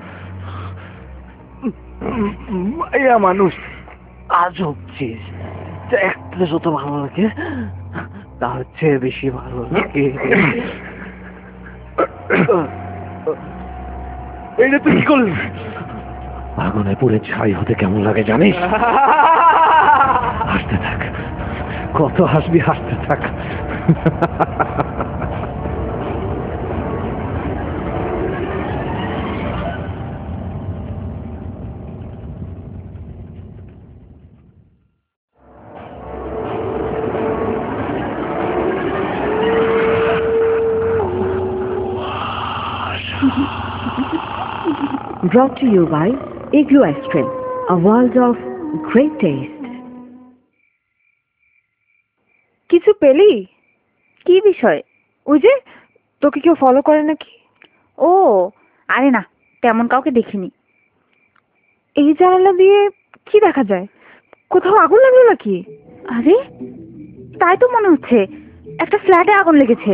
মাইয়া মানুষ আজব চিজ, দেখতে যত ভালো লাগে তার চেয়ে বেশি ভালো লাগে। এইটা তুই কি করলি? আগুনে পুড়ে ছাই হতে কেমন লাগে জানিস? হাসতে থাক, কত হাসবি, হাসতে থাক। Brought to you by Igloo Ice Cream, a world of great taste. কিছু পেলি? কি বিষয়? ওই যে তোকে কেউ ফলো করে নাকি। ও আরে না, তেমন কাউকে দেখিনি। এই জানালা দিয়ে কি দেখা যায়? কোথাও আগুন লাগলো নাকি? আরে তাই তো মনে হচ্ছে, একটা ফ্ল্যাটে আগুন লেগেছে।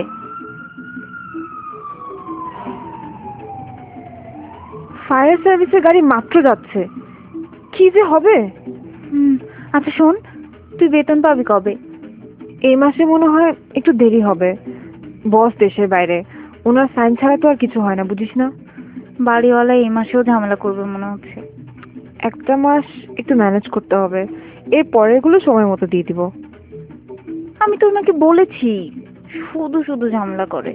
ফায়ার সার্ভিসের গাড়ি মাত্র যাচ্ছে, কি যে হবে। হুম, আচ্ছা শোন, তুই বেতন পাবি কবে? এই মাসে মনে হয় একটু দেরি হবে। বস দেশের বাইরে, ওনার সাইন ছাড়া তো আর কিছু হয় না, বুঝিস না। বাড়িওয়ালা এই মাসেও ঝামেলা করবে মনে হচ্ছে। একটা মাস একটু ম্যানেজ করতে হবে, এর পরেরগুলো সময় মতো দিয়ে দিব। আমি তো ওনাকে বলেছি, শুধু শুধু ঝামেলা করে।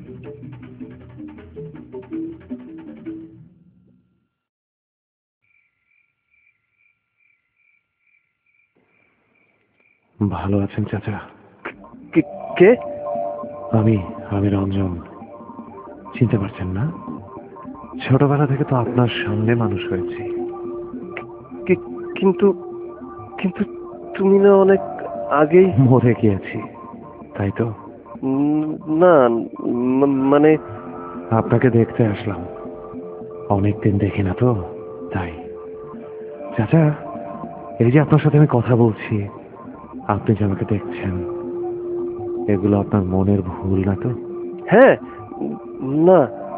ভালো আছেন চাচা? কে? আমি আমি রঞ্জন। চিনতে পারছেন না? ছোটবেলা থেকে তো আপনার সামনে মানুষ হয়েছি। কিন্তু কিন্তু তুমি না অনেক আগেই মরে গিয়েছি, তাই তো? না মানে আপনাকে দেখতে আসলাম, অনেকদিন দেখি না তো, তাই। চাচা, এই যে আপনার সাথে আমি কথা বলছি, আপনি যে আমাকে দেখছেন, এগুলো আপনার মনের ভুল না তো? হ্যাঁ, না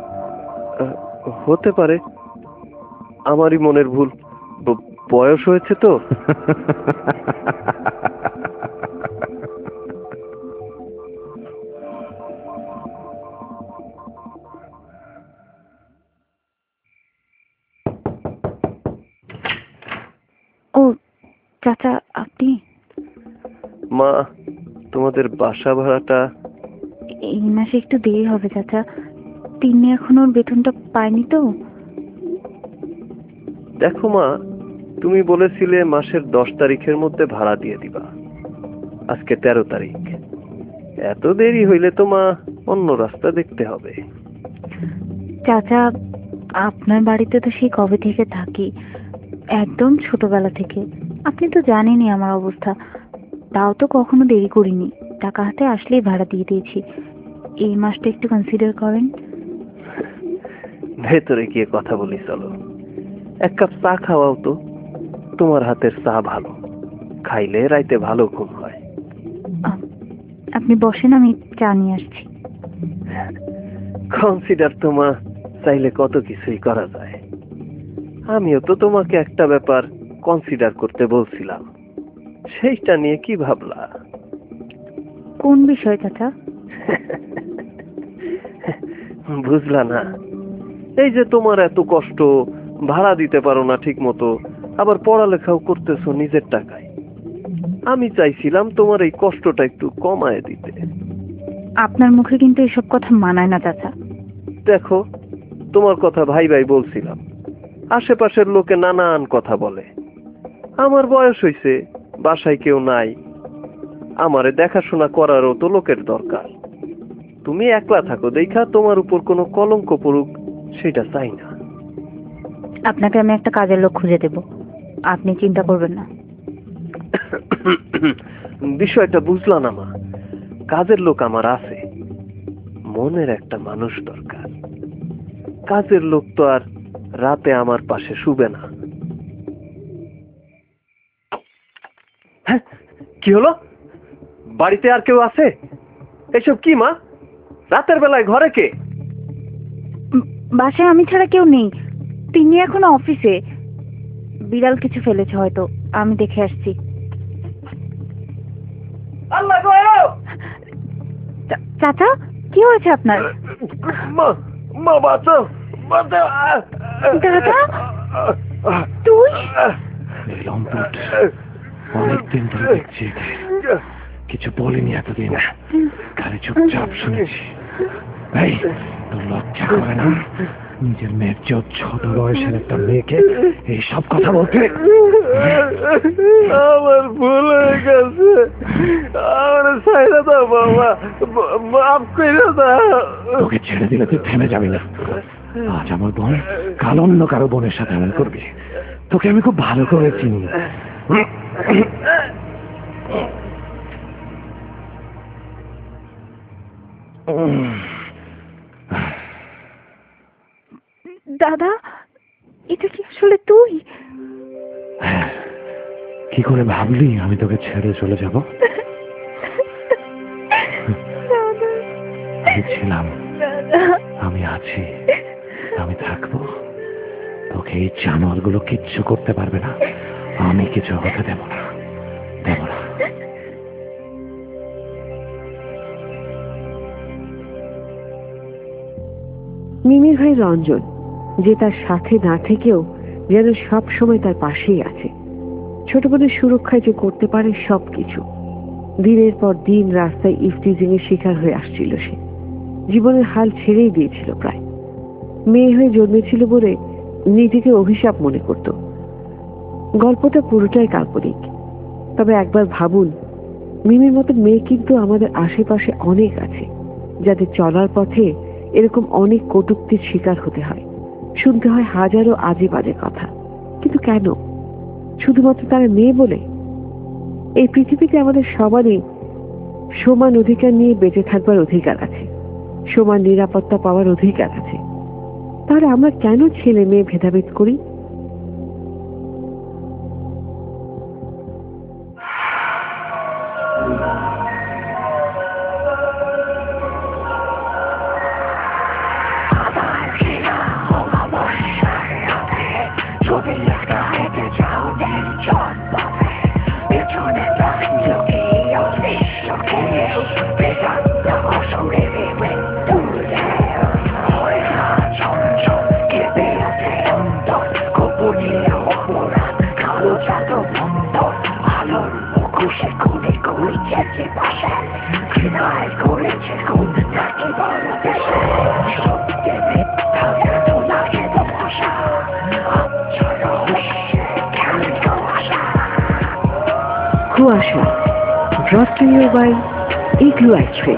হতে পারে আমারই মনের ভুল, বয়স হয়েছে তো। চাচা আপনি? মা, তোমাদের বাসা ভাড়াটা এই মাসে একটু দেরি হবে চাচা, তিনি এখন ওর বেতনটা পায়নি তো। দেখো মা, তুমি বলেছিলে মাসের দশ তারিখের মধ্যে ভাড়া দিয়ে দিবা। আজকে তেরো তারিখ, এত দেরি হইলে তো মা অন্য রাস্তা দেখতে হবে। চাচা আপনার বাড়িতে তো সেই কবে থেকে থাকি, একদম ছোটবেলা থেকে। আপনি তো জানেনই আমার অবস্থা, তাও তো কখনো দেরি করিনি, টাকা হাতে আসলেই ভাড়া দিয়ে দিয়েছি। এই মাসটা একটু কনসিডার করেন। ভেতরে গিয়ে কথা বলি চলো, এক কাপ চা খাওয়াও তো। তোমার হাতের চা ভালো, খাইলে রাইতে ভালো ঘুম হয়। আপনি বসেন, আমি চা নিয়ে আসছি। কনসিডার তো মা চাইলে কত কিছুই করা যায়। আমিও তো তোমাকে একটা ব্যাপার কনসিডার করতে বলছিলাম, সেইটা নিয়ে কি ভাবলা? কোন বিষয় চাচা? বুঝলা না? এই যে তোমার এত কষ্ট, ভাড়া দিতে পারো না ঠিক মতো, আবার পড়ালেখাও করতেছো নিজের টাকায়। আমি চাইছিলাম তোমার এই কষ্টটা একটু কমায় দিতে। আপনার মুখে কিন্তু এসব কথা মানায় না চাচা। দেখো, তোমার কথা ভাই ভাই বলছিলাম, আশেপাশের লোকে নানান কথা বলে। আমার বয়স হইছে, বাসায় কেউ নাই, আমারে দেখাশোনা করারও তো লোকের দরকার। তুমি একলা থাকো দেখা তোমার উপর কোনো কলঙ্ক পড়ুক সেটা চাই না। আপনাকে আমি একটা কাজের লোক খুঁজে দেব, আপনি চিন্তা করবেন না। বিষয়টা বুঝলা না মা? কাজের লোক আমার আছে, মনের একটা মানুষ দরকার। কাজের লোক তো আর রাতে আমার পাশে শুবে না। হ্যাঁ, কি হলো? বাড়িতে আর কেউ আছে? এসব কি মা? রাতের বেলায় ঘরে কে? বাসায় আমি ছাড়া কেউ নেই, তিনি এখন অফিসে। বিড়াল কিছু ফেলেছে হয়তো, আমি দেখে আসছি। আল্লাহ গো! চাচা কি হয়েছে আপনার? মা, মা বাঁচাও, বাঁচাও! দাদা তুই? লম্পট, অনেকদিন ধরে দেখছি, কিছু বলিনি এতদিন, খালি চুপচাপ শুনেছি। এই তোর লজ্জা করে না নিজের মেয়ের চেয়ে ছোট বয়সের একটা মেয়েকে এই সব কথা বলতে? আমার ভুল হয়ে গেছে, আমার ছাইরা দাও বাবা, মাফ করে দাও। তোকে ছেড়ে দিলে তুই থেমে যাবি না। আজ আমার বোন, কাল অন্য কারো বোনের সাথে এমন করবি। তোকে আমি খুব ভালো করে চিনি। দাদা এটা কি আসলে তুই? হ্যাঁ, কি করে ভাবলি আমি তোকে ছেড়ে চলে যাব? আমি ছিলাম, আমি আছি, আমি থাকবো। তোকে এই জানোয়ারগুলো কিচ্ছু করতে পারবে না, আমি কিছু হতে দেব না, দেব না। মিমির ভাই রঞ্জন, যে তার সাথে না থেকেও যেন সব সময় তার পাশেই আছে। ছোট বোনের সুরক্ষায় যে করতে পারে সবকিছু। দিনের পর দিন রাস্তায় ইফটিজিং এর শিকার হয়ে আসছিল সে। জীবনের হাল ছেড়েই দিয়েছিল প্রায়। মেয়ে হয়ে জন্মেছিল বলে নিজেকে অভিশাপ মনে করত। গল্পটা পুরোটাই কাল্পনিক, তবে একবার ভাবুন, মিমির মতো মেয়ে কিন্তু আমাদের আশেপাশে অনেক আছে, যাদের চলার পথে এরকম অনেক কটূক্তির শিকার হতে হয়, শুনতে হয় হাজারো আজে বাজে কথা। কিন্তু কেন? শুধুমাত্র তারা মেয়ে বলে? এই পৃথিবীতে আমাদের সবারই সমান অধিকার নিয়ে বেঁচে থাকবার অধিকার আছে, সমান নিরাপত্তা পাওয়ার অধিকার আছে। তাহলে আমরা কেন ছেলে মেয়ে ভেদাভেদ করি? কুয়াশা, brought to you by Igloo Ice Cream.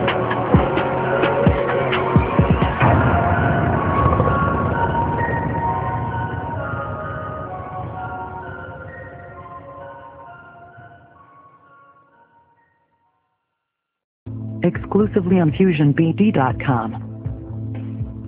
Exclusively on fusion b d dot com.